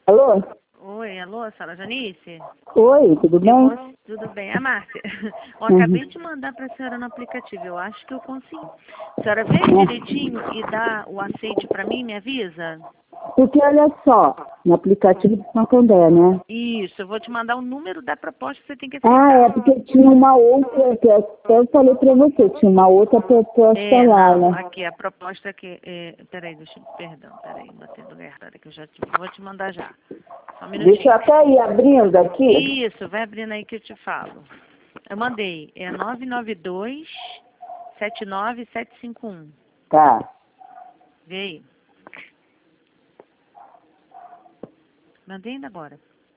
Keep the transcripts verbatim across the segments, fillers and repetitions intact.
Alô? Oi, alô, senhora Janice? Oi, tudo bem? Eu, tudo bem, a Márcia. Eu Uhum. acabei de mandar para a senhora no aplicativo, eu acho que eu consegui. A senhora vê direitinho e dá o aceite para mim, me avisa? Porque olha só, no aplicativo do Santander, né? Isso, eu vou te mandar o número da proposta que você tem que Ah, aceitar. é porque tinha uma outra, que eu eu falei pra você, tinha uma outra proposta É, lá, não, né? aqui a proposta que... É, peraí, deixa eu... Perdão, peraí, botei do lugar errado que eu já te, vou te mandar já. Só um Deixa eu minutinho. até ir abrindo aqui. Isso, vai abrindo aí que eu te falo. Eu mandei, é nove nove dois, sete nove sete cinco um. Tá. Vê aí. Mandei ainda agora.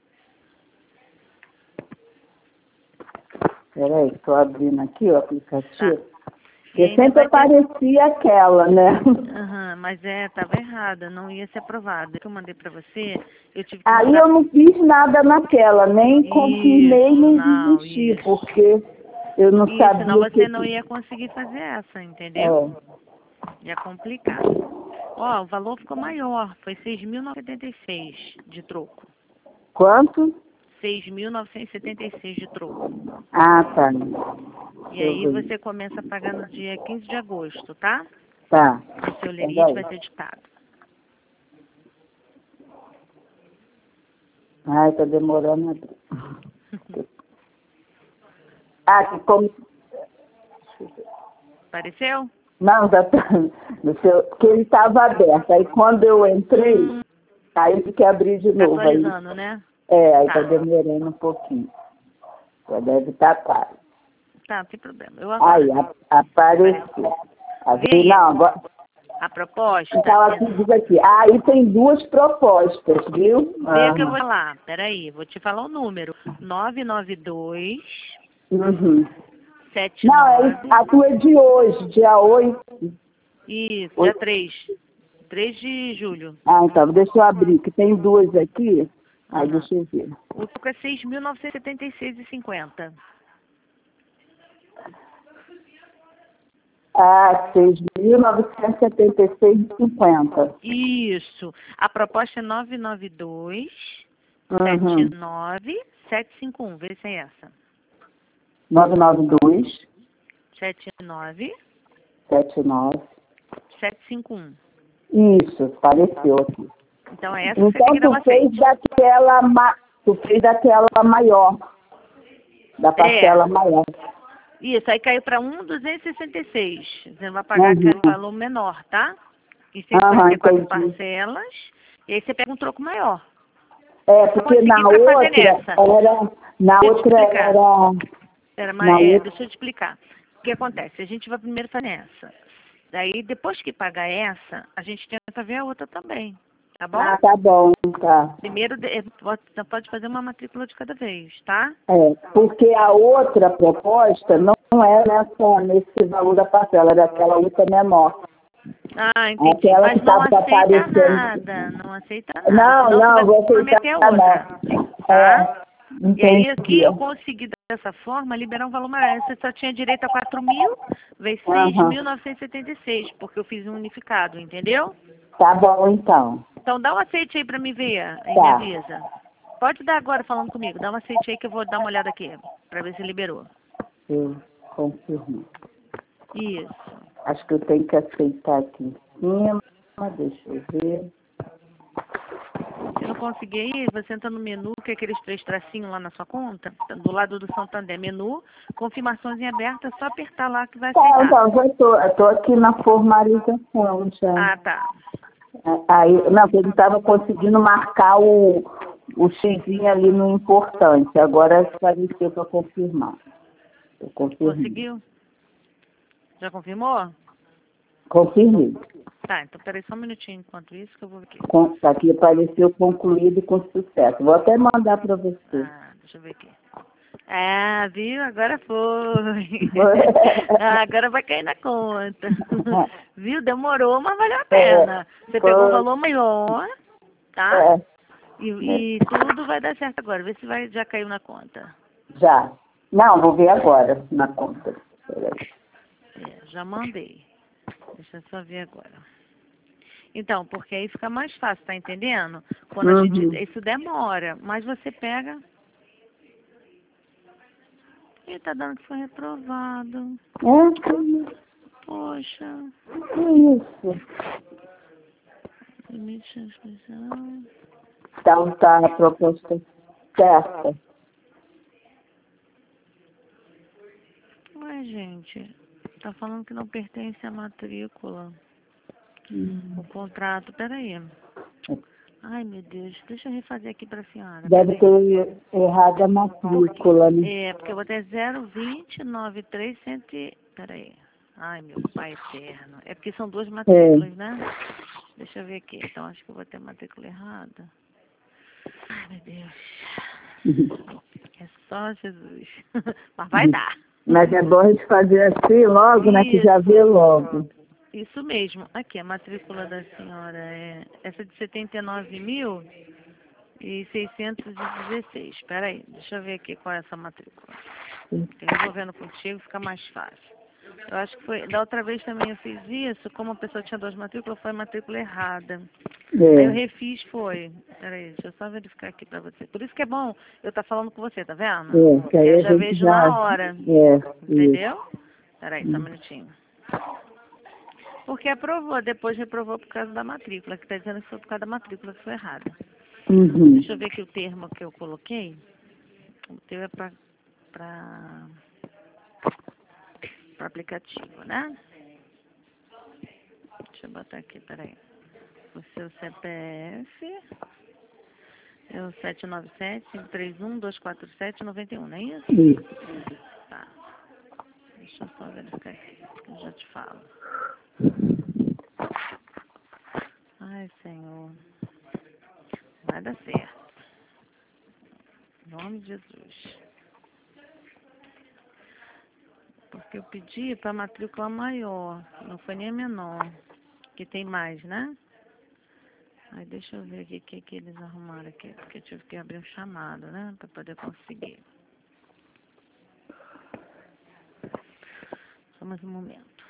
Peraí, tô abrindo aqui o aplicativo. Tá. E Porque ainda sempre vai ter... aparecia aquela, né? Aham, mas é, tava errada, não ia ser aprovada. Que eu mandei pra você, eu tive que Aí mandar... eu não fiz nada naquela, nem confirmei, Isso, nem não, desisti, isso. porque eu não Isso, senão sabia o que... você não ia conseguir fazer essa, entendeu? É. Ia complicar. Ó, o valor ficou maior, foi seis mil novecentos e setenta e seis de troco. Quanto? seis mil novecentos e setenta e seis de troco. Ah, tá. E Deixa eu aí ver. você começa a pagar no dia quinze de agosto, tá? Tá. O seu limite Peraí. vai ser ditado. Ai, tá demorando. a abrir. Ah, que como... Apareceu? Não, já tá... No seu... Porque ele estava aberto. Aí quando eu entrei, Hum, aí eu fiquei abrir de tá novo. Aí... atualizando, né? É, aí Tá. tá demorando um pouquinho. Já deve estar quase. Tá, não tem problema. Eu Aí, aguardo. a- apareceu. Vê Aí, aí não, agora... a proposta. Então, É... aqui diz aqui. Ah, aí tem duas propostas, viu? Vê o que eu vou Aham. falar. Peraí, vou te falar o número. nove nove dois, Uhum. sete Não, é, nove. a tua é de hoje, dia oito. Isso, dia Oito. três. três de julho. Ah, então, deixa eu abrir, que tem duas aqui. Aí Aham. deixa eu ver. O troco é seis mil novecentos e setenta e seis e cinquenta. Ah, seis mil novecentos e setenta e seis e cinquenta. Isso. A proposta é nove nove dois, Uhum. sete nove sete cinco um. Vê se é essa. novecentos e noventa e dois, sete nove setenta e nove. sete cinco um. Isso, apareceu aqui. Então é essa que você Então, tem que dar tu uma fez aceite. daquela, ma... tu fez daquela maior. Da parcela É. maior. Isso, aí caiu para um mil duzentos e sessenta e seis. Você vai pagar aquele Uhum. valor menor, tá? Isso aí vai Aham, ser quatro entendi. parcelas. E aí você pega um troco maior. É, Eu porque na consegui para fazer outra nessa. era... Na Deixa eu te outra explicar. era... Era, Na ma- é, outra... deixa eu te explicar. O que acontece? A gente vai primeiro fazer essa. Daí, depois que pagar essa, a gente tenta ver a outra também. Tá bom? Ah, tá bom, tá. Primeiro, de- pode pode fazer uma matrícula de cada vez, tá? É, porque a outra proposta não é nessa, nesse valor da parcela, era aquela outra menor. Ah, entendi. Aquela que Mas não estava aceita aparecendo. nada. Não aceita nada. Não, Senão você vai não, vou aceitar prometer a outra. não. Tá? É, E aí entendi. aqui eu consegui dessa forma liberar um valor maior. Você só tinha direito a quatro mil, vezes seis Aham. mil novecentos e setenta e seis, porque eu fiz um unificado, entendeu? Tá bom, então. Então dá um aceite aí pra me ver, aí me Tá. avisa. Pode dar agora falando comigo. Dá um aceite aí que eu vou dar uma olhada aqui, pra ver se liberou. Eu confirmo. Isso. Acho que eu tenho que aceitar aqui em cima. Deixa eu ver. Se não conseguir aí, você entra no menu, que é aqueles três tracinhos lá na sua conta, do lado do Santander. Menu, confirmações em aberto, é só apertar lá que vai Tá, aceitar. então, já tô, eu tô aqui na formalização já. Ah, tá. Aí, não, porque ele estava conseguindo marcar o, o xizinho ali no importante. Agora apareceu para confirmar. Eu confirmei. Conseguiu? Já confirmou? Confirmei. Tá, então peraí só um minutinho enquanto isso que eu vou ver aqui. Com, aqui apareceu concluído com sucesso. Vou até mandar para você. Ah, deixa eu ver aqui. Ah, viu? Agora foi. Ah, agora vai cair na conta. Viu? Demorou, mas valeu a pena. Você pegou um valor maior, tá? É, E, e tudo vai dar certo agora. Vê se vai, já caiu na conta. já. Não, vou ver agora na conta. Peraí. É, já mandei. Deixa eu só ver agora. Então, porque aí fica mais fácil, tá entendendo? Quando a Uhum. gente, isso demora, mas você pega... Ih, tá dando que foi reprovado. É? Poxa. Que isso? Limite de inscrição. Então tá a proposta certa. Ué, gente, tá falando que não pertence à matrícula. Hum. O contrato, peraí. Ai, meu Deus, deixa eu refazer aqui pra senhora. Deve Peraí. ter errado a matrícula, né? É, porque eu botei zero vinte nove três cem. Peraí. Ai, meu pai eterno. É porque são duas matrículas, É. né? Deixa eu ver aqui. Então, acho que eu botei a matrícula errada. Ai, meu Deus. É só Jesus. Mas vai dar. Mas é bom a gente fazer assim logo, né? Que já vê logo. Isso mesmo. Aqui, a matrícula da senhora é essa de setenta e nove mil e seiscentos e dezesseis. Espera aí, deixa eu ver aqui qual é essa matrícula. Porque resolvendo contigo fica mais fácil. Eu acho que foi... Da outra vez também eu fiz isso, como a pessoa tinha duas matrículas, foi a matrícula errada. É. Aí eu refiz, foi. Peraí, deixa eu só verificar aqui pra você. Por isso que é bom eu estar falando com você, tá vendo? É, que Porque aí eu a já gente vejo já... na hora. É, Entendeu? isso. Peraí, só um minutinho. Porque aprovou, depois reprovou por causa da matrícula, que está dizendo que foi por causa da matrícula que foi errada. Uhum. Deixa eu ver aqui o termo que eu coloquei. O teu é para para aplicativo, né? Deixa eu botar aqui, peraí. O seu C P F é o sete nove sete, cinco três um, dois quatro sete, nove um, não é isso? Isso. Tá. Deixa eu só verificar aqui, que eu já te falo. Ai, Senhor. Vai dar certo. Em nome de Jesus. Porque eu pedi para matrícula maior, não foi nem a menor, que tem mais, né? Aí deixa eu ver aqui o que, que eles arrumaram aqui, porque eu tive que abrir um chamado, né? Para poder conseguir. Só mais um momento.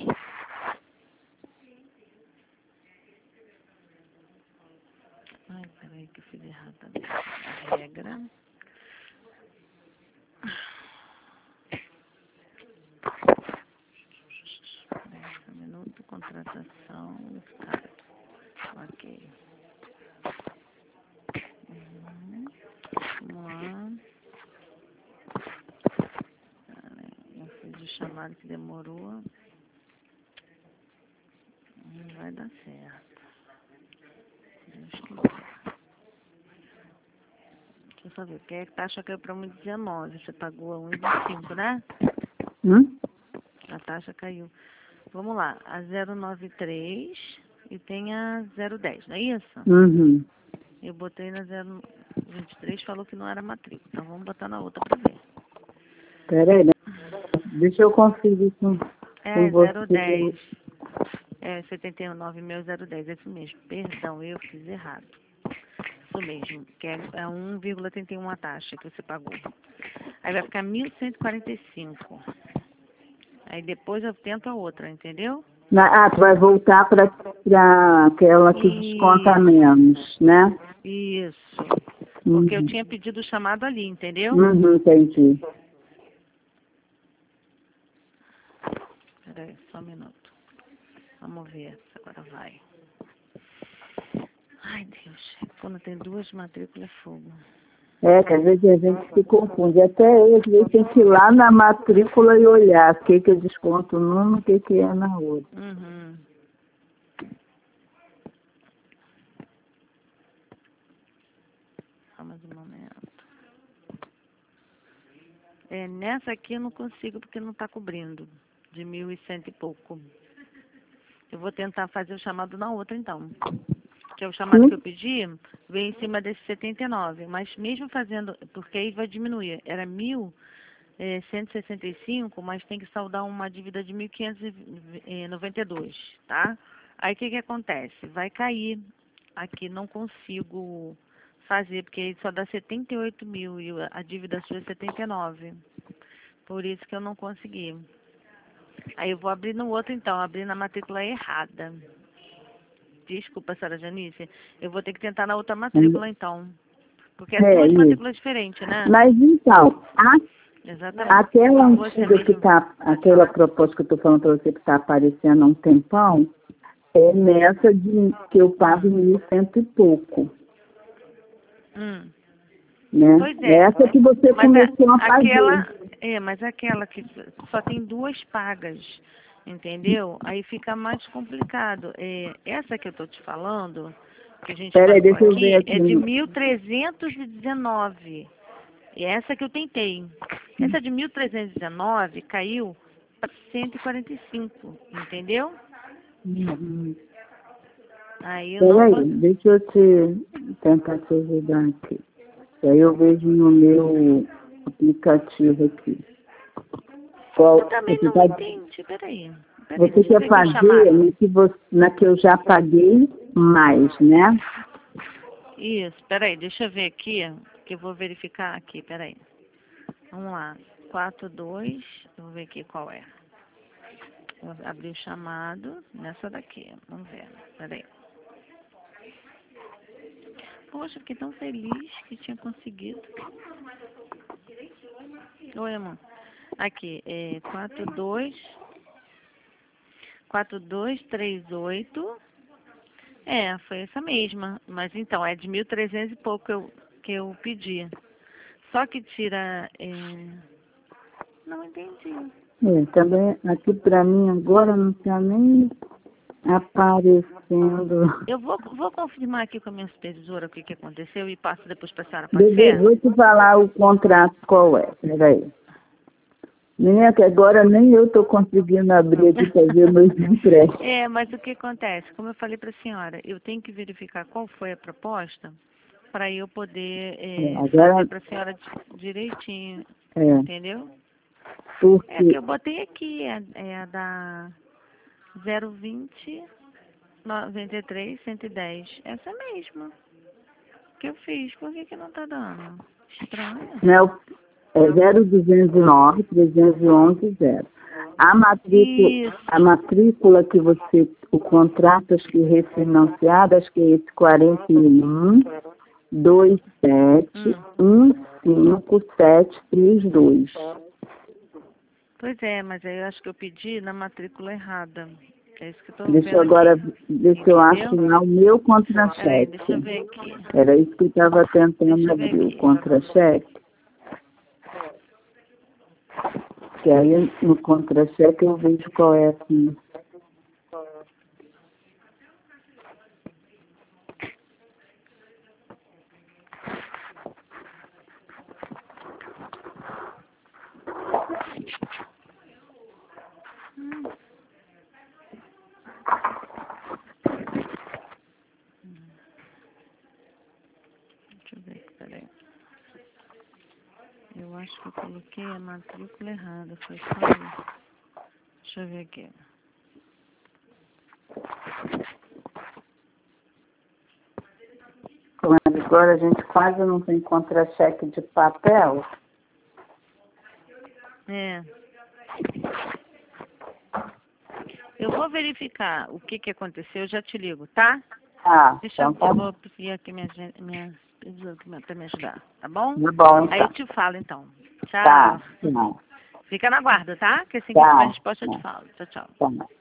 Ai, peraí que eu fiz errado também. A regra. Peraí, só um minuto. Contratação. Estado. Ok. Uhum. Vamos lá. Peraí, eu fiz o chamado que demorou. Não vai dar certo. Deus quiser. Deixa eu só ver, porque a taxa caiu para um e dezenove. Você pagou a um e vinte e cinco, né? Hum? A taxa caiu. Vamos lá, a zero nove três e tem a zero dez, não é isso? Uhum. Eu botei na zero vinte e três, falou que não era matrícula. Então vamos botar na outra para ver. Peraí, né? Deixa eu conferir com, É, com você. zero dez. É, setenta e nove mil, zero dez, é isso mesmo. Perdão, eu fiz errado. Isso mesmo, que é, é um vírgula trinta e um a taxa que você pagou. Aí vai ficar mil cento e quarenta e cinco. Aí depois eu tento a outra, entendeu? Na, ah, tu vai voltar para aquela que desconta Isso, menos, né? isso. Uhum. Porque eu tinha pedido o chamado ali, entendeu? Uhum, entendi. Peraí, só um minuto. Vamos ver se agora vai. Ai, Deus. Quando tem duas matrículas, é fogo. É, que às vezes a gente se confunde. Até eu, às vezes, tem que ir lá na matrícula e olhar o que, que é desconto numa e o que, que é na outra. Uhum. Só mais um momento. É, nessa aqui eu não consigo porque não está cobrindo. De mil e cento e pouco. Eu vou tentar fazer o chamado na outra, então. Que é o chamado que eu pedi, veio em cima desse setenta e nove. Mas mesmo fazendo, porque aí vai diminuir. Era mil cento e sessenta e cinco, mas tem que saldar uma dívida de mil quinhentos e noventa e dois, tá? Aí o que que acontece? Vai cair aqui, não consigo fazer, porque aí só dá setenta e oito mil e a dívida sua é setenta e nove. Por isso que eu não consegui. Aí eu vou abrir no outro então, abrir na matrícula errada. Desculpa, senhora Janice. Eu vou ter que tentar na outra matrícula, hum. então. Porque é, é duas isso. matrículas diferentes, né? Mas então, a, Exatamente. aquela Você antiga que mesmo... tá, aquela proposta que eu tô falando para você que está aparecendo há um tempão, é nessa de que eu pago mil cento e pouco. Hum. Né? Pois é. Essa que você mas começou a, a fazer. Aquela, é, mas aquela que só tem duas pagas, entendeu? Aí fica mais complicado. É, essa que eu tô te falando, que a gente Pera aí, marcou deixa eu aqui, ver aqui. é de mil trezentos e dezenove. E é essa que eu tentei. Essa de mil trezentos e dezenove caiu para cento e quarenta e cinco, entendeu? Uhum. Aí eu Pera não aí, posso... deixa eu te tentar te ajudar aqui. Aí eu vejo no meu aplicativo aqui. Qual, Eu também você não tá, entendi. Peraí. Peraí, você deixa eu quer ver aqui o fazer chamado. na que, você, na que eu já paguei mais, né? Isso, peraí, deixa eu ver aqui, que eu vou verificar aqui, peraí. Vamos lá, quatro dois, eu vou ver aqui qual é. Vou abrir o chamado nessa daqui, vamos ver, peraí. Poxa, fiquei tão feliz que tinha conseguido. Oi, amor. Aqui, é quatro dois, quatro dois três oito. É, foi essa mesma. Mas então, é de mil e trezentos e pouco que eu, que eu pedi. Só que tira... É... Não entendi. É, também aqui pra mim agora não está nem aparecendo. Eu vou, vou confirmar aqui com a minha supervisora o que, que aconteceu e passo depois para a senhora, pode Bebê, ser? vou te falar o contrato qual é. Peraí. Menina, que agora nem eu estou conseguindo abrir aqui para ver meus empréstimos. É, mas o que acontece? Como eu falei para a senhora, eu tenho que verificar qual foi a proposta para eu poder é, É, agora, fazer para a senhora direitinho, é, entendeu? porque, É que eu botei aqui, é, é a da zero vinte, noventa e três, cento e dez. Essa mesma que eu fiz. Por que que não tá dando? Estranho. né, é zero duzentos e nove, trezentos e onze, zero. A matrícula, Isso. a matrícula que você, o contrato, acho que refinanciado, acho que é esse quarenta e um, vinte e sete, Hum. quinze sete três dois. Pois é, mas aí eu acho que eu pedi na matrícula errada. É isso que eu tô Deixa vendo eu agora, aqui. deixa eu assinar o meu Peraí, deixa eu contra-cheque. ver aqui. Era isso que eu estava tentando Deixa eu ver abrir, o aqui. contra-cheque. Que aí no contra-cheque eu vejo qual é aqui. Hum. Deixa eu ver aqui, peraí. Eu acho que eu coloquei a matrícula errada, foi só isso. Deixa eu ver aqui. Mas agora a gente quase não tem contra-cheque de papel. É. Eu vou verificar o que que aconteceu, eu já te ligo, tá? Ah, Deixa eu, então tá eu bom. vou pedir aqui minha, gen- minha supervisora para me ajudar, tá bom? Tá bom, Aí eu então. te falo, então. Tchau. Tá, não. Fica na guarda, tá? Que assim que eu tiver a Tá, resposta eu te não. falo. Tchau, tchau. Tá, não.